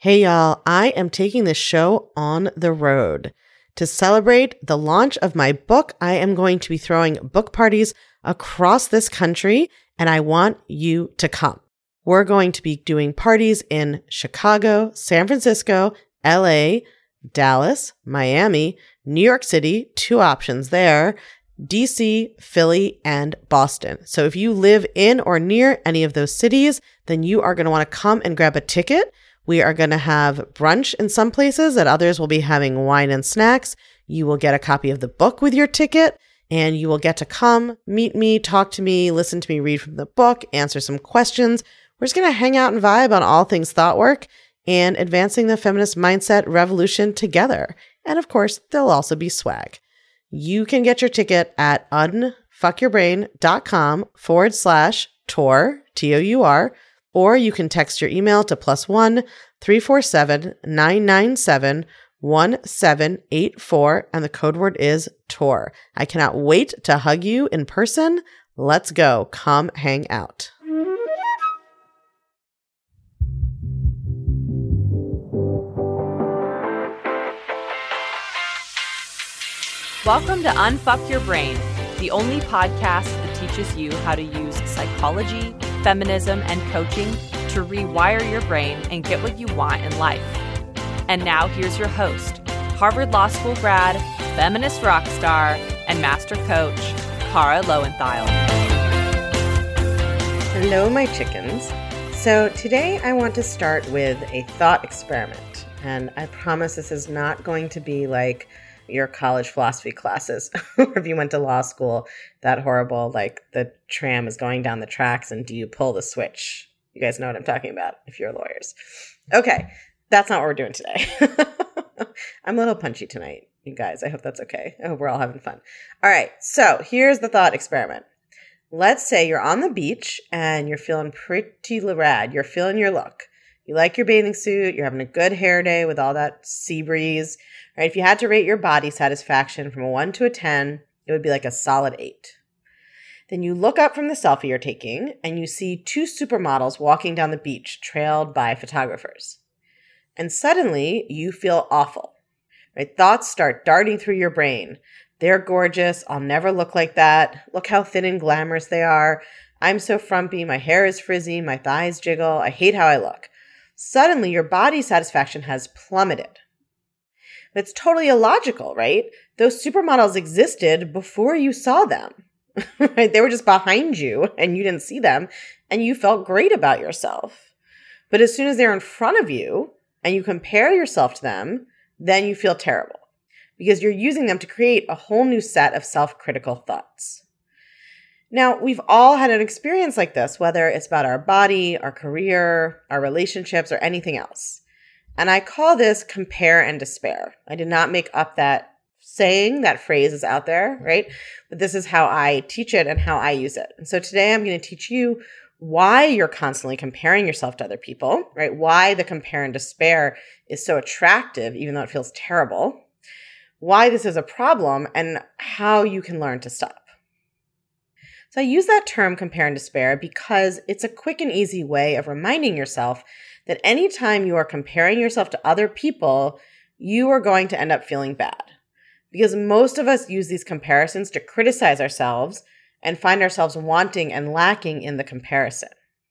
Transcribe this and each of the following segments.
Hey y'all, I am taking this show on the road. To celebrate the launch of my book, I am going to be throwing book parties across this country, and I want you to come. We're going to be doing parties in Chicago, San Francisco, LA, Dallas, Miami, New York City, 2 options there, DC, Philly, and Boston. So if you live in or near any of those cities, then you are going to want to come and grab a ticket. We are going to have brunch in some places, at others we'll be having wine and snacks. You will get a copy of the book with your ticket, and you will get to come, meet me, talk to me, listen to me read from the book, answer some questions. We're just going to hang out and vibe on all things thought work and advancing the feminist mindset revolution together. And of course, there'll also be swag. You can get your ticket at unfuckyourbrain.com/tour, T-O-U-R, or you can text your email to +1 347 997 1784, and the code word is TOUR. I cannot wait to hug you in person. Let's go. Come hang out. Welcome to Unfuck Your Brain, the only podcast that teaches you how to use psychology, feminism, and coaching to rewire your brain and get what you want in life. And now here's your host, Harvard Law School grad, feminist rock star, and master coach, Kara Loewentheil. Hello, my chickens. So today I want to start with a thought experiment. And I promise this is not going to be like your college philosophy classes, or if you went to law school, that horrible, like the tram is going down the tracks and do you pull the switch? You guys know what I'm talking about if you're lawyers. Okay, that's not what we're doing today. I'm a little punchy tonight, you guys. I hope that's okay. I hope we're all having fun. All right, so here's the thought experiment. Let's say you're on the beach and you're feeling pretty rad. You're feeling your look. You like your bathing suit. You're having a good hair day with all that sea breeze. Right? If you had to rate your body satisfaction from a 1 to a 10, it would be like a solid 8. Then you look up from the selfie you're taking and you see 2 supermodels walking down the beach trailed by photographers. And suddenly you feel awful. Right? Thoughts start darting through your brain. They're gorgeous. I'll never look like that. Look how thin and glamorous they are. I'm so frumpy. My hair is frizzy. My thighs jiggle. I hate how I look. Suddenly your body satisfaction has plummeted. It's totally illogical, right? Those supermodels existed before you saw them. Right? They were just behind you and you didn't see them and you felt great about yourself. But as soon as they're in front of you and you compare yourself to them, then you feel terrible because you're using them to create a whole new set of self-critical thoughts. Now, we've all had an experience like this, whether it's about our body, our career, our relationships, or anything else. And I call this compare and despair. I did not make up that saying, that phrase is out there, right? But this is how I teach it and how I use it. And so today I'm going to teach you why you're constantly comparing yourself to other people, right? Why the compare and despair is so attractive, even though it feels terrible. Why this is a problem and how you can learn to stop. So I use that term compare and despair because it's a quick and easy way of reminding yourself that anytime you are comparing yourself to other people, you are going to end up feeling bad. Because most of us use these comparisons to criticize ourselves and find ourselves wanting and lacking in the comparison.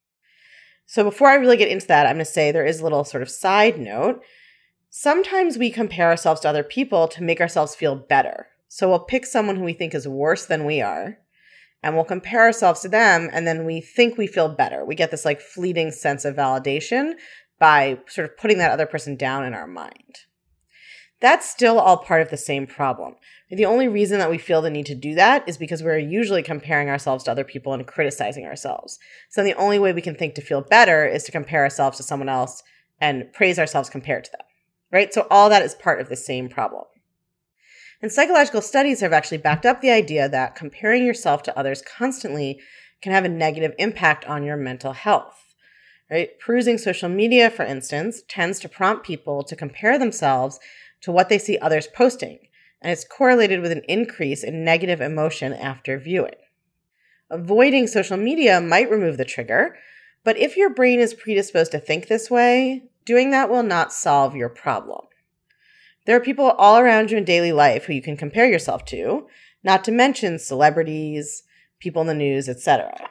So before I really get into that, I'm going to say there is a little sort of side note. Sometimes we compare ourselves to other people to make ourselves feel better. So we'll pick someone who we think is worse than we are, and we'll compare ourselves to them, and then we think we feel better. We get this like fleeting sense of validation by sort of putting that other person down in our mind. That's still all part of the same problem. The only reason that we feel the need to do that is because we're usually comparing ourselves to other people and criticizing ourselves. So the only way we can think to feel better is to compare ourselves to someone else and praise ourselves compared to them, right? So all that is part of the same problem. And psychological studies have actually backed up the idea that comparing yourself to others constantly can have a negative impact on your mental health, right? Perusing social media, for instance, tends to prompt people to compare themselves to what they see others posting, and it's correlated with an increase in negative emotion after viewing. Avoiding social media might remove the trigger, but if your brain is predisposed to think this way, doing that will not solve your problem. There are people all around you in daily life who you can compare yourself to, not to mention celebrities, people in the news, etc.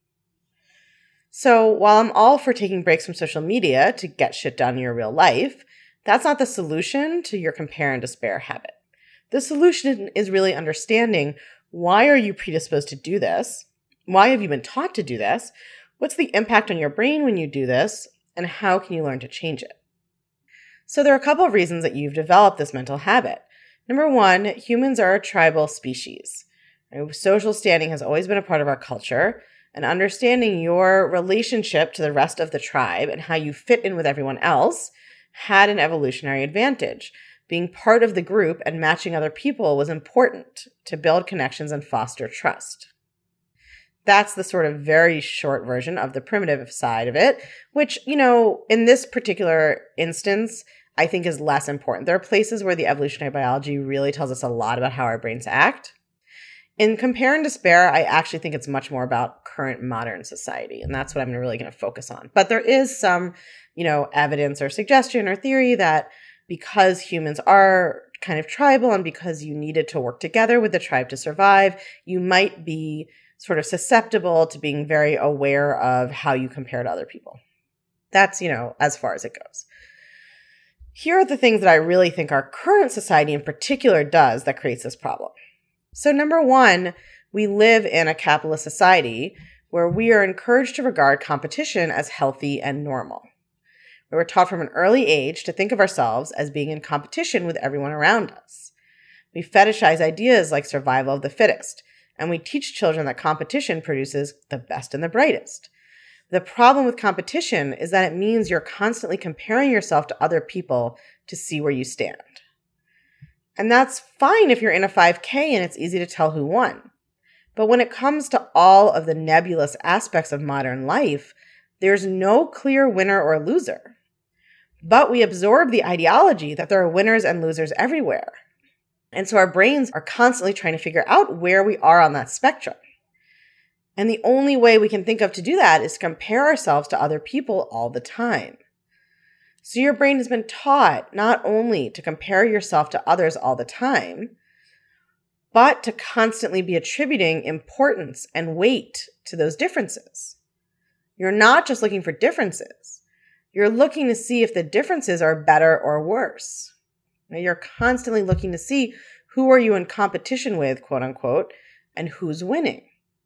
So while I'm all for taking breaks from social media to get shit done in your real life, that's not the solution to your compare and despair habit. The solution is really understanding, why are you predisposed to do this? Why have you been taught to do this? What's the impact on your brain when you do this? And how can you learn to change it? So there are a couple of reasons that you've developed this mental habit. Number one, humans are a tribal species. Social standing has always been a part of our culture, and understanding your relationship to the rest of the tribe and how you fit in with everyone else had an evolutionary advantage. Being part of the group and matching other people was important to build connections and foster trust. That's the sort of very short version of the primitive side of it, which, in this particular instance, I think is less important. There are places where the evolutionary biology really tells us a lot about how our brains act. In compare and despair, I actually think it's much more about current modern society, and that's what I'm really going to focus on. But there is some, evidence or suggestion or theory that because humans are kind of tribal and because you needed to work together with the tribe to survive, you might be sort of susceptible to being very aware of how you compare to other people. That's, as far as it goes. Here are the things that I really think our current society in particular does that creates this problem. So number one, we live in a capitalist society where we are encouraged to regard competition as healthy and normal. We were taught from an early age to think of ourselves as being in competition with everyone around us. We fetishize ideas like survival of the fittest, and we teach children that competition produces the best and the brightest. The problem with competition is that it means you're constantly comparing yourself to other people to see where you stand. And that's fine if you're in a 5K and it's easy to tell who won. But when it comes to all of the nebulous aspects of modern life, there's no clear winner or loser. But we absorb the ideology that there are winners and losers everywhere. And so our brains are constantly trying to figure out where we are on that spectrum. And the only way we can think of to do that is to compare ourselves to other people all the time. So your brain has been taught not only to compare yourself to others all the time, but to constantly be attributing importance and weight to those differences. You're not just looking for differences. You're looking to see if the differences are better or worse. Now, you're constantly looking to see who are you in competition with, quote unquote, and who's winning.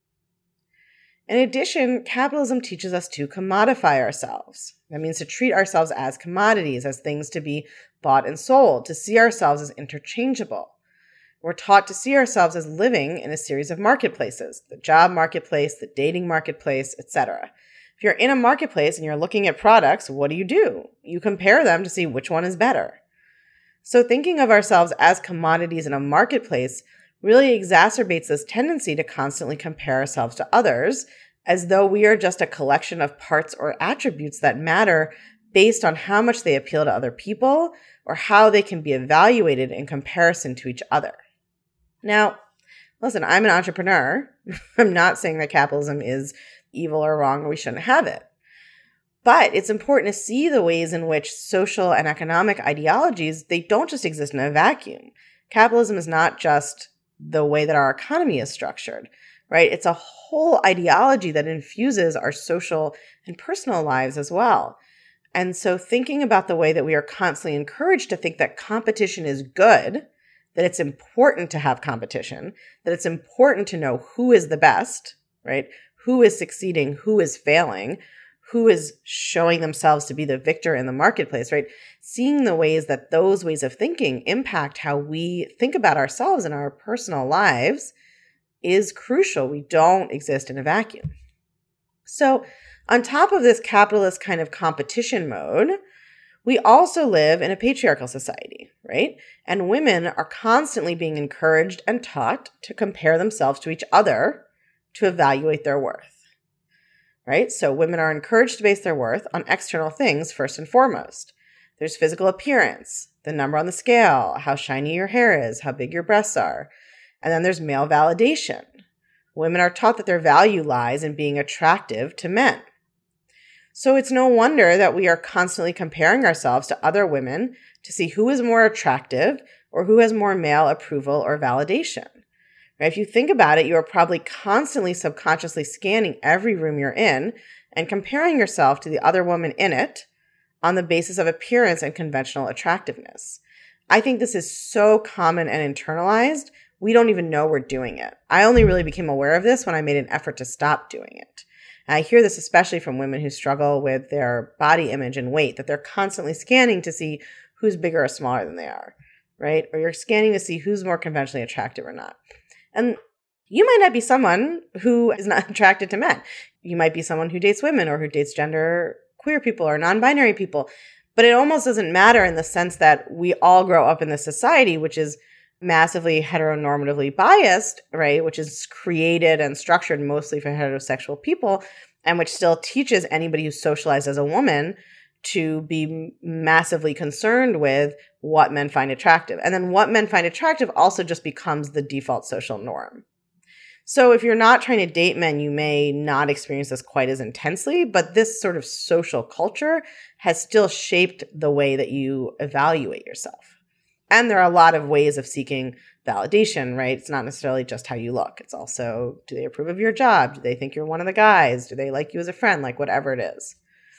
In addition, capitalism teaches us to commodify ourselves. That means to treat ourselves as commodities, as things to be bought and sold, to see ourselves as interchangeable. We're taught to see ourselves as living in a series of marketplaces, the job marketplace, the dating marketplace, etc. If you're in a marketplace and you're looking at products, what do? You compare them to see which one is better. So thinking of ourselves as commodities in a marketplace really exacerbates this tendency to constantly compare ourselves to others, as though we are just a collection of parts or attributes that matter based on how much they appeal to other people or how they can be evaluated in comparison to each other. Now, listen, I'm an entrepreneur. I'm not saying that capitalism is evil or wrong or we shouldn't have it. But it's important to see the ways in which social and economic ideologies, they don't just exist in a vacuum. Capitalism is not just the way that our economy is structured, right? It's a whole ideology that infuses our social and personal lives as well. And so thinking about the way that we are constantly encouraged to think that competition is good, that it's important to have competition, that it's important to know who is the best, right? Who is succeeding, who is failing, who is showing themselves to be the victor in the marketplace, right? Seeing the ways that those ways of thinking impact how we think about ourselves and our personal lives is crucial. We don't exist in a vacuum. So on top of this capitalist kind of competition mode, we also live in a patriarchal society, right? And women are constantly being encouraged and taught to compare themselves to each other to evaluate their worth. Right? So women are encouraged to base their worth on external things first and foremost. There's physical appearance, the number on the scale, how shiny your hair is, how big your breasts are. And then there's male validation. Women are taught that their value lies in being attractive to men. So it's no wonder that we are constantly comparing ourselves to other women to see who is more attractive or who has more male approval or validation. Right? If you think about it, you are probably constantly subconsciously scanning every room you're in and comparing yourself to the other woman in it on the basis of appearance and conventional attractiveness. I think this is so common and internalized, we don't even know we're doing it. I only really became aware of this when I made an effort to stop doing it. And I hear this especially from women who struggle with their body image and weight, that they're constantly scanning to see who's bigger or smaller than they are, right? Or you're scanning to see who's more conventionally attractive or not. And you might not be someone who is not attracted to men. You might be someone who dates women or who dates gender queer people or non-binary people. But it almost doesn't matter in the sense that we all grow up in this society, which is massively heteronormatively biased, right? Which is created and structured mostly for heterosexual people, and which still teaches anybody who's socialized as a woman to be massively concerned with what men find attractive. And then what men find attractive also just becomes the default social norm. So if you're not trying to date men, you may not experience this quite as intensely, but this sort of social culture has still shaped the way that you evaluate yourself. And there are a lot of ways of seeking validation, right? It's not necessarily just how you look. It's also, do they approve of your job? Do they think you're one of the guys? Do they like you as a friend? Like whatever it is.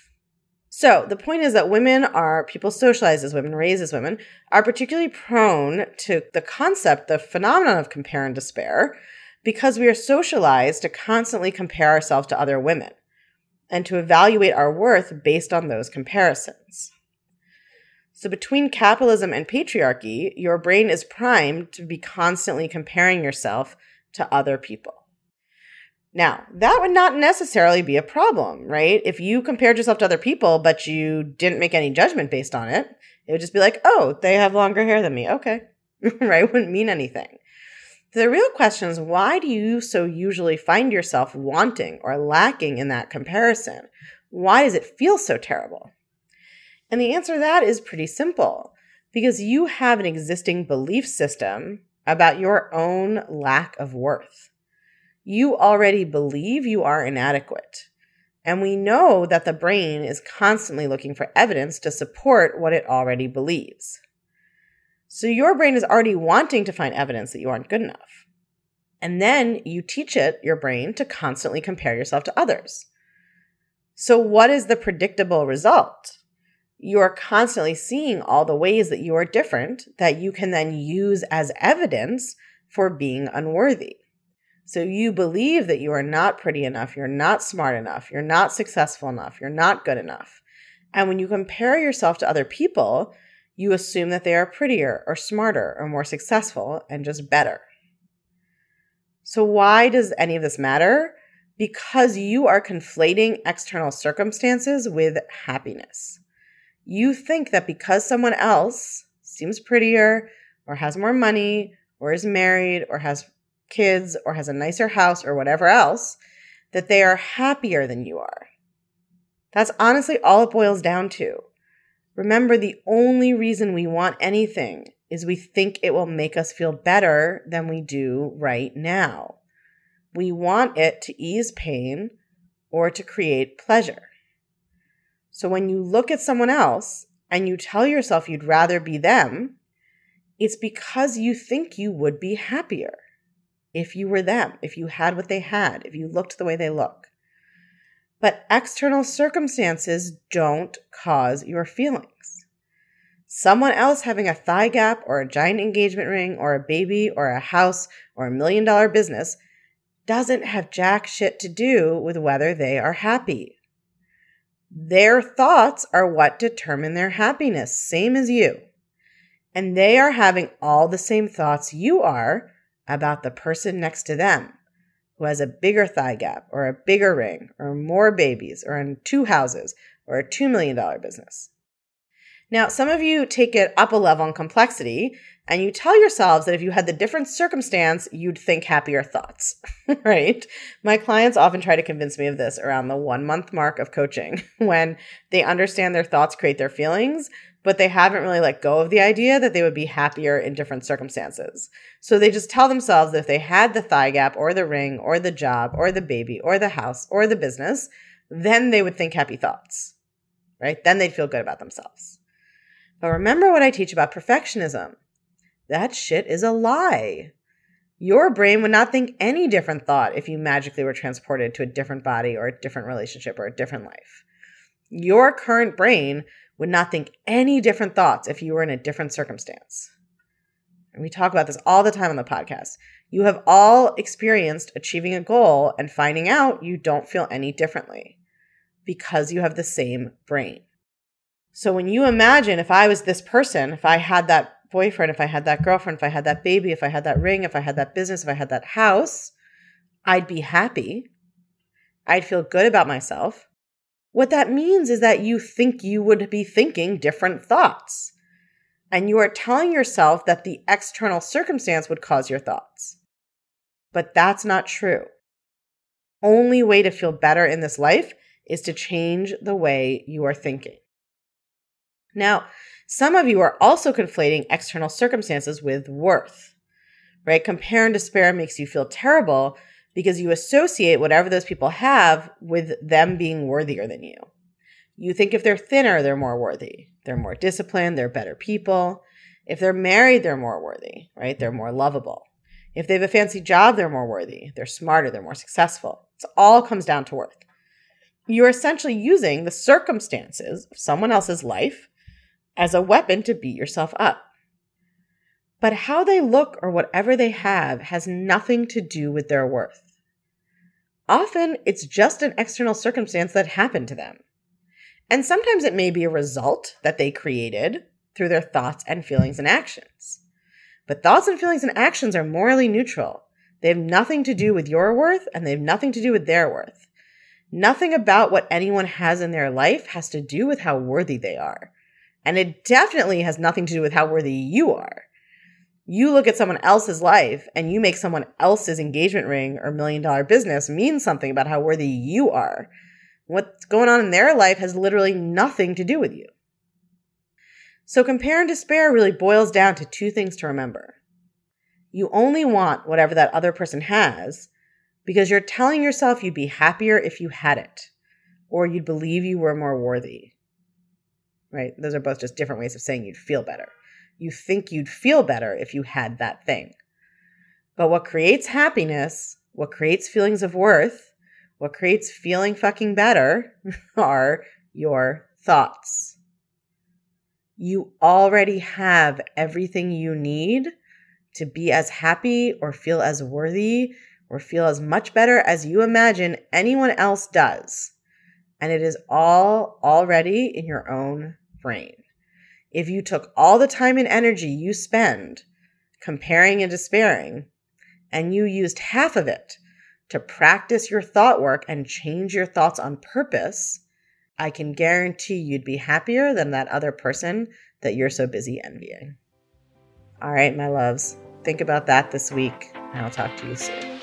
So the point is that people socialized as women, raised as women, are particularly prone to the concept, the phenomenon of compare and despair, because we are socialized to constantly compare ourselves to other women and to evaluate our worth based on those comparisons. So between capitalism and patriarchy, your brain is primed to be constantly comparing yourself to other people. Now, that would not necessarily be a problem, right? If you compared yourself to other people, but you didn't make any judgment based on it, it would just be like, oh, they have longer hair than me. Okay, right? Wouldn't mean anything. The real question is, why do you so usually find yourself wanting or lacking in that comparison? Why does it feel so terrible? And the answer to that is pretty simple, because you have an existing belief system about your own lack of worth. You already believe you are inadequate. And we know that the brain is constantly looking for evidence to support what it already believes. So your brain is already wanting to find evidence that you aren't good enough. And then you teach your brain, to constantly compare yourself to others. So what is the predictable result? You are constantly seeing all the ways that you are different that you can then use as evidence for being unworthy. So you believe that you are not pretty enough, you're not smart enough, you're not successful enough, you're not good enough. And when you compare yourself to other people, you assume that they are prettier or smarter or more successful and just better. So why does any of this matter? Because you are conflating external circumstances with happiness. You think that because someone else seems prettier or has more money or is married or has kids or has a nicer house or whatever else, that they are happier than you are. That's honestly all it boils down to. Remember, the only reason we want anything is we think it will make us feel better than we do right now. We want it to ease pain or to create pleasure. So when you look at someone else and you tell yourself you'd rather be them, it's because you think you would be happier if you were them, if you had what they had, if you looked the way they look. But external circumstances don't cause your feelings. Someone else having a thigh gap or a giant engagement ring or a baby or a house or $1 million business doesn't have jack shit to do with whether they are happy. Their thoughts are what determine their happiness, same as you. And they are having all the same thoughts you are about the person next to them who has a bigger thigh gap or a bigger ring or more babies or in 2 houses or a $2 million business. Now, some of you take it up a level in complexity and you tell yourselves that if you had the different circumstance, you'd think happier thoughts, right? My clients often try to convince me of this around the 1-month mark of coaching when they understand their thoughts create their feelings, but they haven't really let go of the idea that they would be happier in different circumstances. So they just tell themselves that if they had the thigh gap or the ring or the job or the baby or the house or the business, then they would think happy thoughts, right? Then they'd feel good about themselves. But remember what I teach about perfectionism. That shit is a lie. Your brain would not think any different thought if you magically were transported to a different body or a different relationship or a different life. Your current brain would not think any different thoughts if you were in a different circumstance. And we talk about this all the time on the podcast. You have all experienced achieving a goal and finding out you don't feel any differently because you have the same brain. So when you imagine, if I was this person, if I had that boyfriend, if I had that girlfriend, if I had that baby, if I had that ring, if I had that business, if I had that house, I'd be happy. I'd feel good about myself. What that means is that you think you would be thinking different thoughts. And you are telling yourself that the external circumstance would cause your thoughts. But that's not true. Only way to feel better in this life is to change the way you are thinking. Now, some of you are also conflating external circumstances with worth, right? Compare and despair makes you feel terrible because you associate whatever those people have with them being worthier than you. You think if they're thinner, they're more worthy. They're more disciplined. They're better people. If they're married, they're more worthy, right? They're more lovable. If they have a fancy job, they're more worthy. They're smarter. They're more successful. It all comes down to worth. You're essentially using the circumstances of someone else's life as a weapon to beat yourself up. But how they look or whatever they have has nothing to do with their worth. Often, it's just an external circumstance that happened to them. And sometimes it may be a result that they created through their thoughts and feelings and actions. But thoughts and feelings and actions are morally neutral. They have nothing to do with your worth, and they have nothing to do with their worth. Nothing about what anyone has in their life has to do with how worthy they are. And it definitely has nothing to do with how worthy you are. You look at someone else's life and you make someone else's engagement ring or $1 million business mean something about how worthy you are. What's going on in their life has literally nothing to do with you. So compare and despair really boils down to two things to remember. You only want whatever that other person has because you're telling yourself you'd be happier if you had it, or you'd believe you were more worthy. Right? Those are both just different ways of saying you'd feel better. You think you'd feel better if you had that thing. But what creates happiness, what creates feelings of worth, what creates feeling fucking better are your thoughts. You already have everything you need to be as happy or feel as worthy or feel as much better as you imagine anyone else does. And it is all already in your own brain. If you took all the time and energy you spend comparing and despairing, and you used half of it to practice your thought work and change your thoughts on purpose, I can guarantee you'd be happier than that other person that you're so busy envying. All right, my loves, think about that this week, and I'll talk to you soon.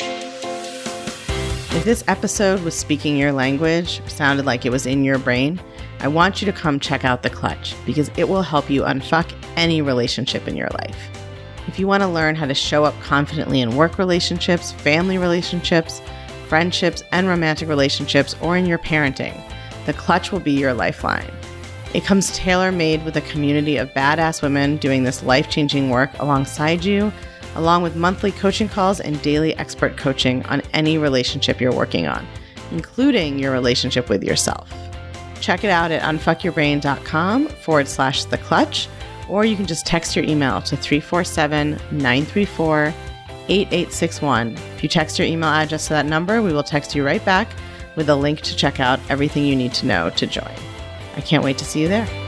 If this episode was speaking your language, sounded like it was in your brain, I want you to come check out The Clutch because it will help you unfuck any relationship in your life. If you want to learn how to show up confidently in work relationships, family relationships, friendships, and romantic relationships, or in your parenting, The Clutch will be your lifeline. It comes tailor-made with a community of badass women doing this life-changing work alongside you, along with monthly coaching calls and daily expert coaching on any relationship you're working on, including your relationship with yourself. Check it out at unfuckyourbrain.com/The Clutch, or you can just text your email to 347-934-8861. If you text your email address to that number, we will text you right back with a link to check out everything you need to know to join. I can't wait to see you there.